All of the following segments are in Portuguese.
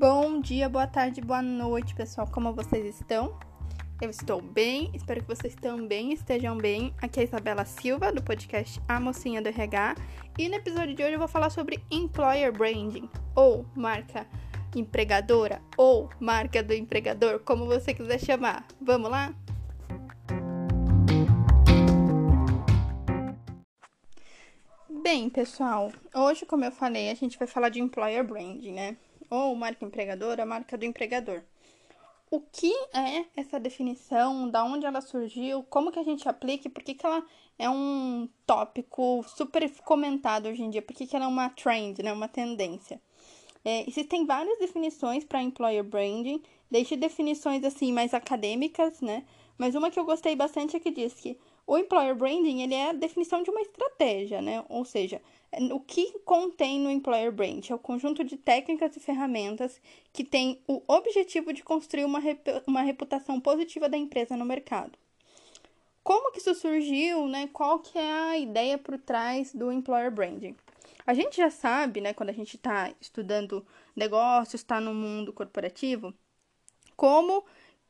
Bom dia, boa tarde, boa noite, pessoal. Como vocês estão? Eu estou bem, espero que vocês também estejam bem. Aqui é a Isabela Silva, do podcast A Mocinha do RH. E no episódio de hoje eu vou falar sobre Employer Branding, ou marca empregadora, ou marca do empregador, como você quiser chamar. Vamos lá? Bem, pessoal, hoje, como eu falei, a gente vai falar de Employer Branding, né? Ou marca empregadora, marca do empregador. O que é essa definição? Da onde ela surgiu? Como que a gente aplica? Por que ela é um tópico super comentado hoje em dia? Por que ela é uma trend, né? Uma tendência? Existem várias definições para Employer Branding, desde definições assim mais acadêmicas, né? Mas uma que eu gostei bastante é que diz que o Employer Branding, ele é a definição de uma estratégia, né? Ou seja, o que contém no Employer Branding? É o conjunto de técnicas e ferramentas que tem o objetivo de construir uma reputação positiva da empresa no mercado. Como que isso surgiu, né? Qual que é a ideia por trás do Employer Branding? A gente já sabe, né, quando a gente está estudando negócios, está no mundo corporativo, como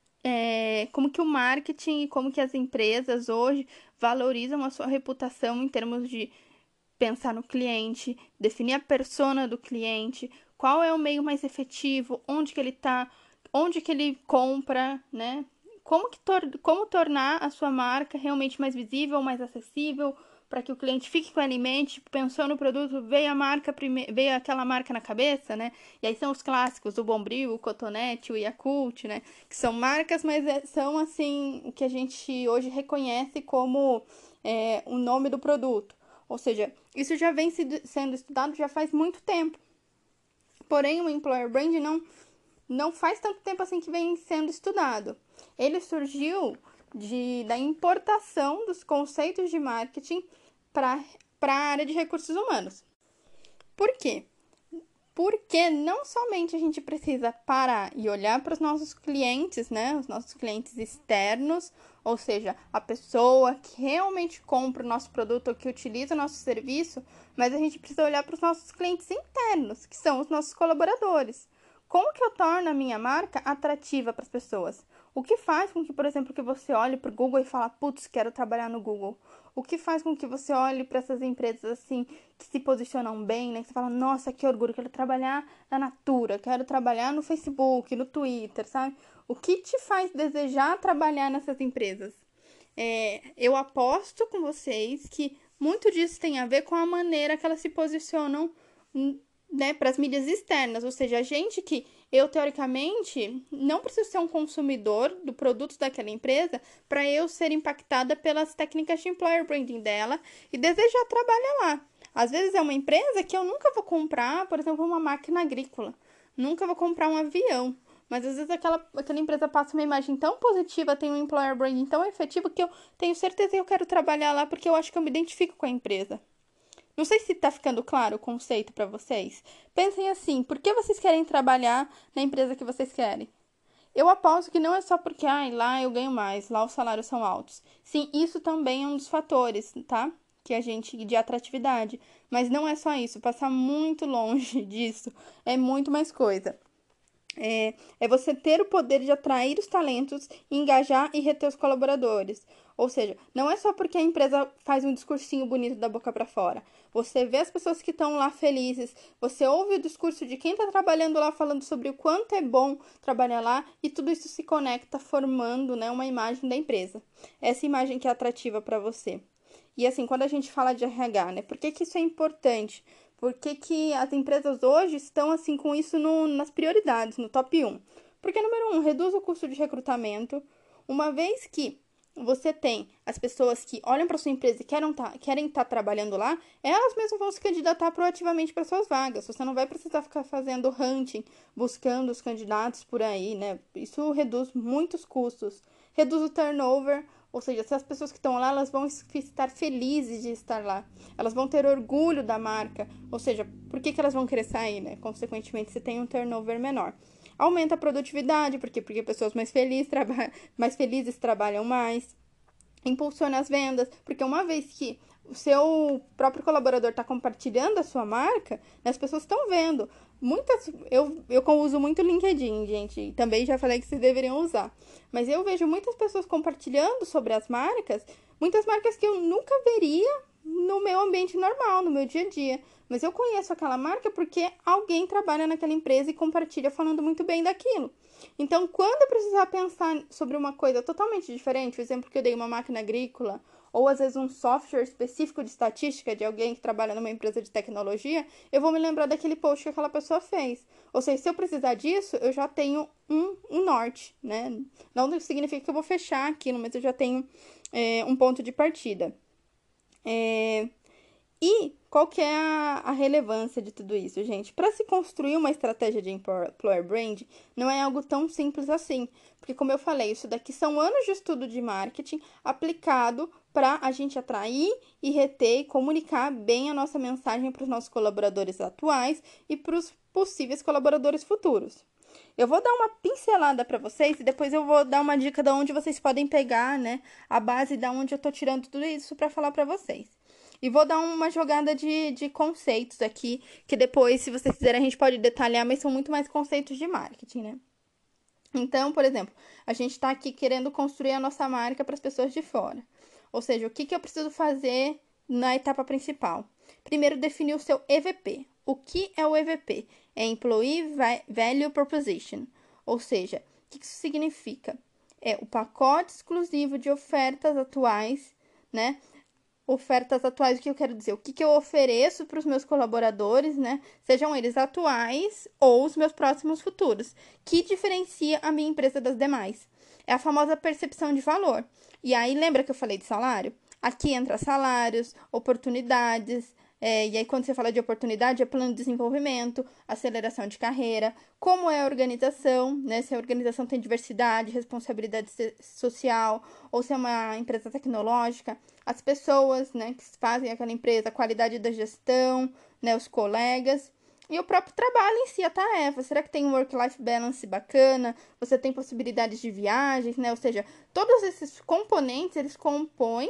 que o marketing e como que as empresas hoje valorizam a sua reputação em termos de pensar no cliente, definir a persona do cliente, qual é o meio mais efetivo, onde que ele está, onde que ele compra, né? Como tornar a sua marca realmente mais visível, mais acessível, para que o cliente fique com ela em mente, pensou no produto, veio aquela marca na cabeça, né? E aí são os clássicos, o Bombril, o Cotonete, o Yakult, né? Que são marcas, mas são, assim, o que a gente hoje reconhece como o nome do produto. Ou seja, isso já vem sendo estudado já faz muito tempo. Porém, o Employer Brand não faz tanto tempo assim que vem sendo estudado. Ele surgiu da importação dos conceitos de marketing para a área de recursos humanos. Por quê? Porque não somente a gente precisa parar e olhar para os nossos clientes, né? Os nossos clientes externos, ou seja, a pessoa que realmente compra o nosso produto ou que utiliza o nosso serviço, mas a gente precisa olhar para os nossos clientes internos, que são os nossos colaboradores. Como que eu torno a minha marca atrativa para as pessoas? O que faz com que, por exemplo, que você olhe para o Google e fala, putz, quero trabalhar no Google? O que faz com que você olhe para essas empresas assim, que se posicionam bem, né? Que você fala, nossa, que orgulho, quero trabalhar na Natura, quero trabalhar no Facebook, no Twitter, sabe? O que te faz desejar trabalhar nessas empresas? Eu aposto com vocês que muito disso tem a ver com a maneira que elas se posicionam, né, para as mídias externas, ou seja, a gente que eu, teoricamente, não preciso ser um consumidor do produto daquela empresa para eu ser impactada pelas técnicas de employer branding dela e desejar trabalhar lá. Às vezes é uma empresa que eu nunca vou comprar, por exemplo, uma máquina agrícola, nunca vou comprar um avião, mas às vezes aquela empresa passa uma imagem tão positiva, tem um employer branding tão efetivo que eu tenho certeza que eu quero trabalhar lá porque eu acho que eu me identifico com a empresa. Não sei se está ficando claro o conceito para vocês. Pensem assim, por que vocês querem trabalhar na empresa que vocês querem? Eu aposto que não é só porque lá eu ganho mais, lá os salários são altos. Sim, isso também é um dos fatores, tá? De atratividade. Mas não é só isso, passar muito longe disso é muito mais coisa. É você ter o poder de atrair os talentos, engajar e reter os colaboradores. Ou seja, não é só porque a empresa faz um discursinho bonito da boca para fora. Você vê as pessoas que estão lá felizes, você ouve o discurso de quem está trabalhando lá falando sobre o quanto é bom trabalhar lá e tudo isso se conecta formando, né, uma imagem da empresa. Essa imagem que é atrativa para você. E assim, quando a gente fala de RH, né, por que isso é importante? Por que as empresas hoje estão assim com isso nas prioridades, no top 1? Porque, número 1, reduz o custo de recrutamento, uma vez que você tem as pessoas que olham para sua empresa e querem estar trabalhando lá, elas mesmas vão se candidatar proativamente para suas vagas. Você não vai precisar ficar fazendo hunting, buscando os candidatos por aí, né? Isso reduz muitos custos. Reduz o turnover, ou seja, se as pessoas que estão lá, elas vão estar felizes de estar lá. Elas vão ter orgulho da marca. Ou seja, por que elas vão querer sair, né? Consequentemente, você tem um turnover menor. Aumenta a produtividade, porque pessoas mais felizes trabalham mais. Impulsiona as vendas, porque uma vez que o seu próprio colaborador está compartilhando a sua marca, né, as pessoas estão vendo. Eu uso muito o LinkedIn, gente, e também já falei que vocês deveriam usar. Mas eu vejo muitas pessoas compartilhando sobre as marcas, muitas marcas que eu nunca veria no meu ambiente normal, no meu dia a dia. Mas eu conheço aquela marca porque alguém trabalha naquela empresa e compartilha falando muito bem daquilo. Então, quando eu precisar pensar sobre uma coisa totalmente diferente, por exemplo, que eu dei uma máquina agrícola, ou às vezes um software específico de estatística de alguém que trabalha numa empresa de tecnologia, eu vou me lembrar daquele post que aquela pessoa fez. Ou seja, se eu precisar disso, eu já tenho um norte, né? Não significa que eu vou fechar aquilo, mas eu já tenho um ponto de partida. E qual que é a relevância de tudo isso, gente? Para se construir uma estratégia de employer brand, não é algo tão simples assim. Porque, como eu falei, isso daqui são anos de estudo de marketing aplicado para a gente atrair e reter e comunicar bem a nossa mensagem para os nossos colaboradores atuais e para os possíveis colaboradores futuros. Eu vou dar uma pincelada para vocês e depois eu vou dar uma dica de onde vocês podem pegar, né, a base de onde eu estou tirando tudo isso para falar para vocês. E vou dar uma jogada de conceitos aqui, que depois, se vocês quiserem, a gente pode detalhar, mas são muito mais conceitos de marketing, né? Então, por exemplo, a gente está aqui querendo construir a nossa marca para as pessoas de fora. Ou seja, o que eu preciso fazer na etapa principal? Primeiro, definir o seu EVP. O que é o EVP? É Employee Value Proposition. Ou seja, o que isso significa? É o pacote exclusivo de ofertas atuais, né? Ofertas atuais, o que eu quero dizer? O que eu ofereço para os meus colaboradores, né? Sejam eles atuais ou os meus próximos futuros, que diferencia a minha empresa das demais. É a famosa percepção de valor. E aí, lembra que eu falei de salário? Aqui entra salários, oportunidades, e aí quando você fala de oportunidade, é plano de desenvolvimento, aceleração de carreira, como é a organização, né? Se a organização tem diversidade, responsabilidade social, ou se é uma empresa tecnológica, as pessoas, né, que fazem aquela empresa, a qualidade da gestão, né, os colegas e o próprio trabalho em si, a tarefa. Será que tem um work-life balance bacana? Você tem possibilidades de viagens, né? Ou seja, todos esses componentes, eles compõem,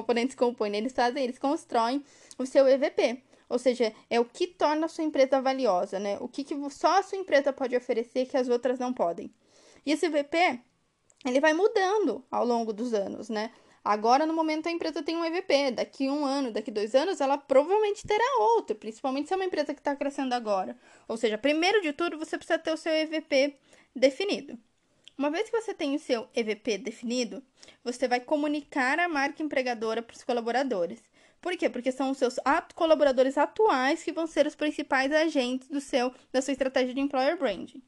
eles constroem o seu EVP. Ou seja, é o que torna a sua empresa valiosa, né? O que só a sua empresa pode oferecer que as outras não podem. E esse EVP, ele vai mudando ao longo dos anos, né? Agora, no momento, a empresa tem um EVP. Daqui 1 ano, daqui 2 anos, ela provavelmente terá outro. Principalmente se é uma empresa que está crescendo agora. Ou seja, primeiro de tudo, você precisa ter o seu EVP definido. Uma vez que você tem o seu EVP definido, você vai comunicar a marca empregadora para os colaboradores. Por quê? Porque são os seus colaboradores atuais que vão ser os principais agentes da sua estratégia de employer branding.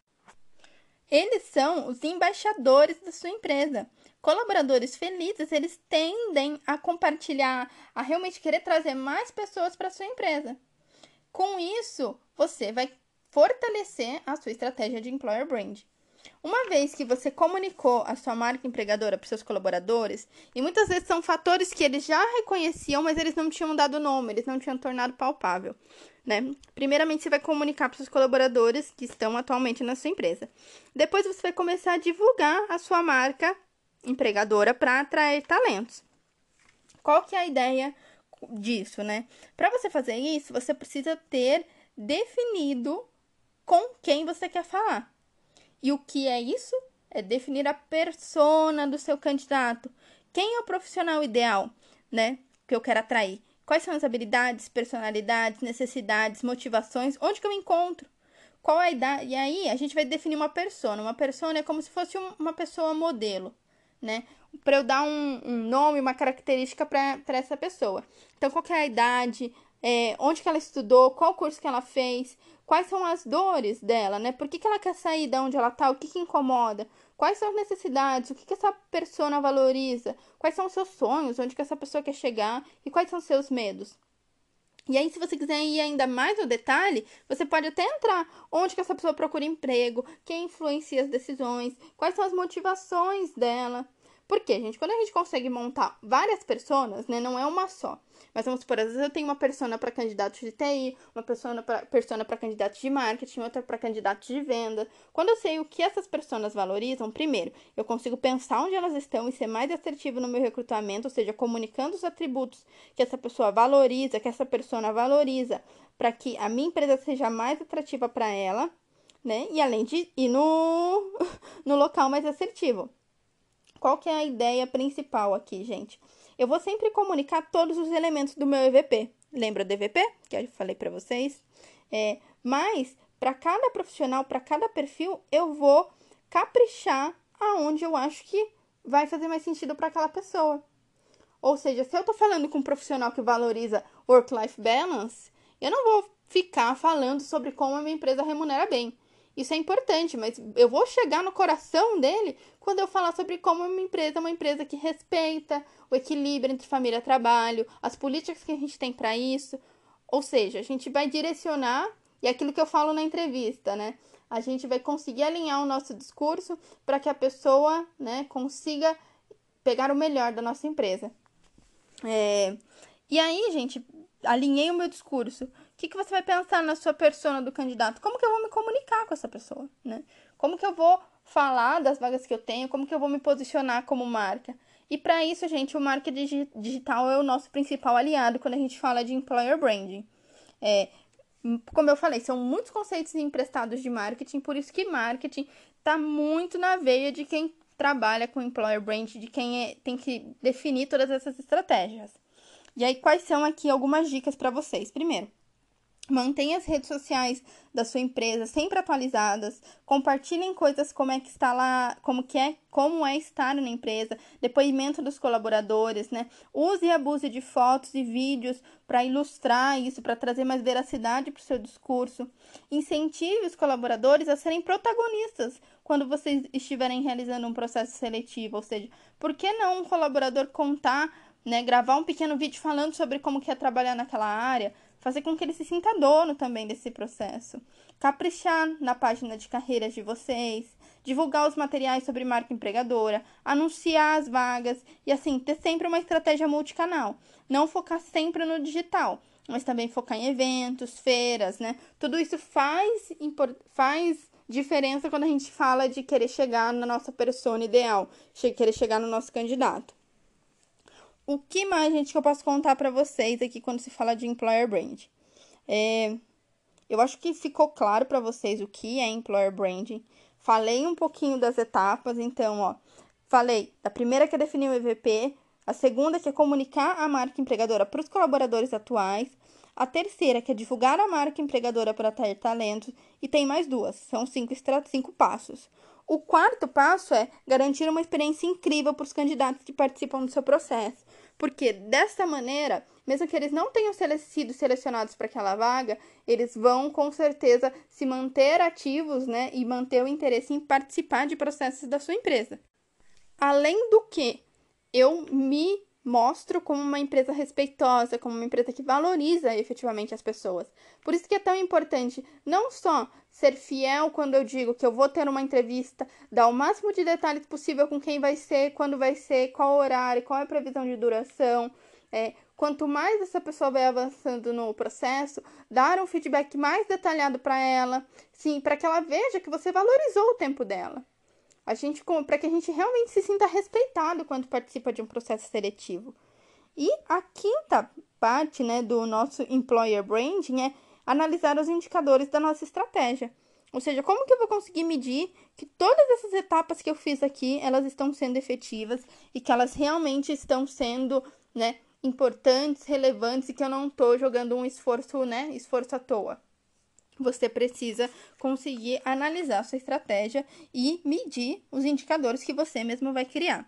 Eles são os embaixadores da sua empresa. Colaboradores felizes, eles tendem a compartilhar, a realmente querer trazer mais pessoas para a sua empresa. Com isso, você vai fortalecer a sua estratégia de employer brand. Uma vez que você comunicou a sua marca empregadora para os seus colaboradores, e muitas vezes são fatores que eles já reconheciam, mas eles não tinham dado nome, eles não tinham tornado palpável, né? Primeiramente, você vai comunicar para os seus colaboradores que estão atualmente na sua empresa. Depois, você vai começar a divulgar a sua marca empregadora para atrair talentos. Qual que é a ideia disso, né? Para você fazer isso, você precisa ter definido com quem você quer falar. E o que é isso? É definir a persona do seu candidato. Quem é o profissional ideal, né? Que eu quero atrair? Quais são as habilidades, personalidades, necessidades, motivações? Onde que eu me encontro? Qual é a idade? E aí, a gente vai definir uma persona. Uma persona é como se fosse uma pessoa modelo, né? Para eu dar um nome, uma característica para essa pessoa. Então, qual que é a idade? Onde que ela estudou? Qual curso que ela fez? Quais são as dores dela, né? Por que ela quer sair de onde ela está? O que incomoda? Quais são as necessidades? O que essa persona valoriza? Quais são os seus sonhos? Onde que essa pessoa quer chegar? E quais são os seus medos? E aí, se você quiser ir ainda mais no detalhe, você pode até entrar onde que essa pessoa procura emprego, quem influencia as decisões, quais são as motivações dela. Por quê, gente? Quando a gente consegue montar várias personas, né, não é uma só. Mas vamos supor, às vezes eu tenho uma persona para candidato de TI, uma persona para candidato de marketing, outra para candidato de venda. Quando eu sei o que essas pessoas valorizam, primeiro, eu consigo pensar onde elas estão e ser mais assertivo no meu recrutamento, ou seja, comunicando os atributos que essa pessoa valoriza, que essa persona valoriza, para que a minha empresa seja mais atrativa para ela, né? E além de ir no local mais assertivo. Qual que é a ideia principal aqui, gente? Eu vou sempre comunicar todos os elementos do meu EVP. Lembra do EVP? Que eu falei para vocês. Mas, para cada profissional, para cada perfil, eu vou caprichar aonde eu acho que vai fazer mais sentido para aquela pessoa. Ou seja, se eu tô falando com um profissional que valoriza work-life balance, eu não vou ficar falando sobre como a minha empresa remunera bem. Isso é importante, mas eu vou chegar no coração dele quando eu falar sobre como a minha empresa é uma empresa que respeita o equilíbrio entre família e trabalho, as políticas que a gente tem para isso. Ou seja, a gente vai direcionar, e é aquilo que eu falo na entrevista, né? A gente vai conseguir alinhar o nosso discurso para que a pessoa, né, consiga pegar o melhor da nossa empresa. E aí, gente, alinhei o meu discurso. O que você vai pensar na sua persona do candidato? Como que eu vou me comunicar com essa pessoa, né? Como que eu vou falar das vagas que eu tenho? Como que eu vou me posicionar como marca? E para isso, gente, o marketing digital é o nosso principal aliado quando a gente fala de employer branding. Como eu falei, são muitos conceitos emprestados de marketing, por isso que marketing está muito na veia de quem trabalha com employer branding, de quem tem que definir todas essas estratégias. E aí, quais são aqui algumas dicas para vocês? Primeiro, mantenha as redes sociais da sua empresa sempre atualizadas, compartilhem coisas como é que está lá, como é estar na empresa, depoimento dos colaboradores, né? Use e abuse de fotos e vídeos para ilustrar isso, para trazer mais veracidade para o seu discurso. Incentive os colaboradores a serem protagonistas quando vocês estiverem realizando um processo seletivo, ou seja, por que não um colaborador contar, né, gravar um pequeno vídeo falando sobre como que é trabalhar naquela área, fazer com que ele se sinta dono também desse processo. Caprichar na página de carreiras de vocês, divulgar os materiais sobre marca empregadora, anunciar as vagas e, assim, ter sempre uma estratégia multicanal. Não focar sempre no digital, mas também focar em eventos, feiras, né? Tudo isso faz diferença quando a gente fala de querer chegar na nossa persona ideal, querer chegar no nosso candidato. O que mais, gente, que eu posso contar para vocês aqui quando se fala de employer branding? Eu acho que ficou claro para vocês o que é employer branding. Falei um pouquinho das etapas, então, falei da primeira que é definir o EVP, a segunda que é comunicar a marca empregadora para os colaboradores atuais, a terceira que é divulgar a marca empregadora para atrair talentos, e tem mais duas, são 5 passos. O quarto passo é garantir uma experiência incrível para os candidatos que participam do seu processo. Porque dessa maneira, mesmo que eles não tenham sido selecionados para aquela vaga, eles vão com certeza se manter ativos, né, e manter o interesse em participar de processos da sua empresa. Além do que, eu me mostro como uma empresa respeitosa, como uma empresa que valoriza efetivamente as pessoas. Por isso que é tão importante não só ser fiel quando eu digo que eu vou ter uma entrevista, dar o máximo de detalhes possível com quem vai ser, quando vai ser, qual horário, qual é a previsão de duração. Quanto mais essa pessoa vai avançando no processo, dar um feedback mais detalhado para ela, sim, para que ela veja que você valorizou o tempo dela. Para que a gente realmente se sinta respeitado quando participa de um processo seletivo. E a quinta parte, né, do nosso employer branding é analisar os indicadores da nossa estratégia. Ou seja, como que eu vou conseguir medir que todas essas etapas que eu fiz aqui, elas estão sendo efetivas e que elas realmente estão sendo, né, importantes, relevantes e que eu não estou jogando um esforço à toa. Você precisa conseguir analisar a sua estratégia e medir os indicadores que você mesmo vai criar.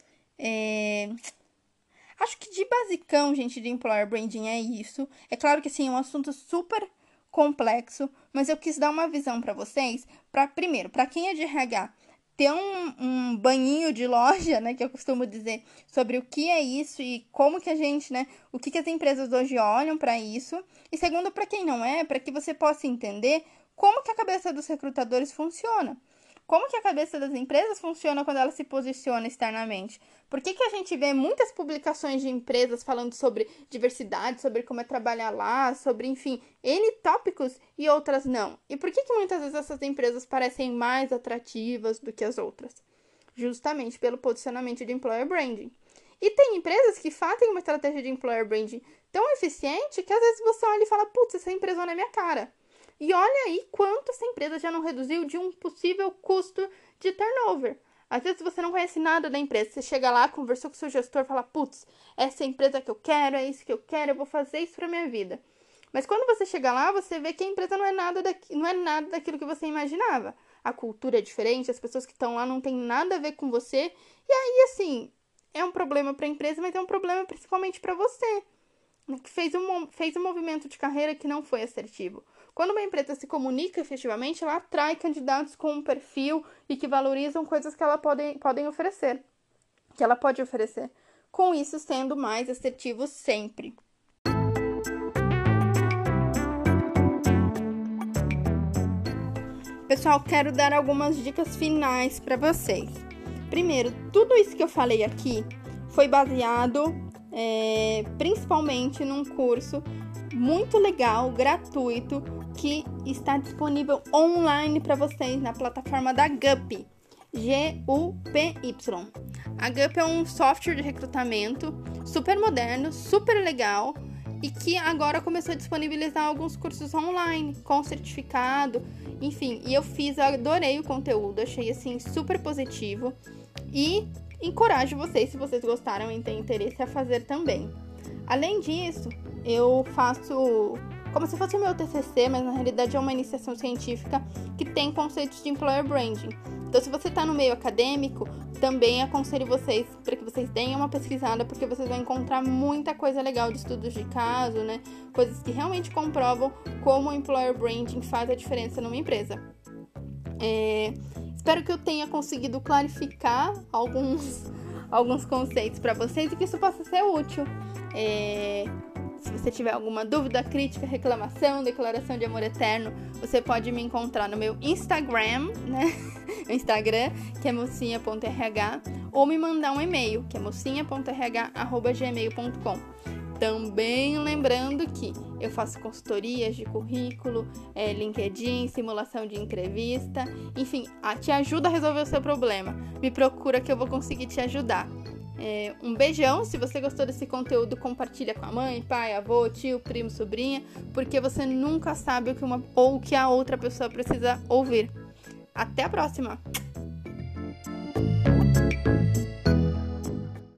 Acho que de basicão, gente, de employer branding é isso. É claro que, assim, é um assunto super complexo, mas eu quis dar uma visão para vocês, primeiro, para quem é de RH, ter um banhinho de loja, né, que eu costumo dizer, sobre o que é isso e como que a gente, né, o que as empresas hoje olham para isso. E segundo, para quem não é, para que você possa entender como que a cabeça dos recrutadores funciona. como que a cabeça das empresas funciona quando ela se posiciona externamente? Por que a gente vê muitas publicações de empresas falando sobre diversidade, sobre como é trabalhar lá, sobre, enfim, N tópicos e outras não? E por que muitas vezes essas empresas parecem mais atrativas do que as outras? Justamente pelo posicionamento de employer branding. E tem empresas que fazem uma estratégia de employer branding tão eficiente que às vezes você olha e fala, putz, essa empresa não é minha cara. E olha aí quanto essa empresa já não reduziu de um possível custo de turnover. Às vezes você não conhece nada da empresa, você chega lá, conversou com o seu gestor, fala, putz, essa é a empresa que eu quero, é isso que eu quero, eu vou fazer isso pra minha vida. Mas quando você chega lá, você vê que a empresa não é nada daquilo que você imaginava. A cultura é diferente, as pessoas que estão lá não têm nada a ver com você. E aí, assim, é um problema para a empresa, mas é um problema principalmente para você, que fez um movimento de carreira que não foi assertivo. Quando uma empresa se comunica efetivamente, ela atrai candidatos com um perfil e que valorizam coisas que ela pode oferecer. Com isso, sendo mais assertivo sempre. Pessoal, quero dar algumas dicas finais para vocês. Primeiro, tudo isso que eu falei aqui foi baseado principalmente num curso muito legal, gratuito, que está disponível online para vocês na plataforma da GUPY, G-U-P-Y. A GUPY é um software de recrutamento super moderno, super legal e que agora começou a disponibilizar alguns cursos online com certificado, enfim, e eu adorei o conteúdo, achei assim super positivo e encorajo vocês, se vocês gostaram e têm interesse, a fazer também. Além disso, eu faço como se fosse o meu TCC, mas na realidade é uma iniciação científica que tem conceitos de employer branding. Então, se você está no meio acadêmico, também aconselho vocês para que vocês deem uma pesquisada, porque vocês vão encontrar muita coisa legal de estudos de caso, né? Coisas que realmente comprovam como o employer branding faz a diferença numa empresa. Espero que eu tenha conseguido clarificar alguns conceitos para vocês e que isso possa ser útil. Se você tiver alguma dúvida, crítica, reclamação, declaração de amor eterno, você pode me encontrar no meu Instagram, né? Instagram, que é mocinha.rh, ou me mandar um e-mail, que é mocinha.rh@gmail.com. Também lembrando que eu faço consultorias de currículo, LinkedIn, simulação de entrevista, enfim, te ajuda a resolver o seu problema. Me procura que eu vou conseguir te ajudar. Um beijão, se você gostou desse conteúdo, compartilha com a mãe, pai, avô, tio, primo, sobrinha, porque você nunca sabe o que a outra pessoa precisa ouvir. Até a próxima!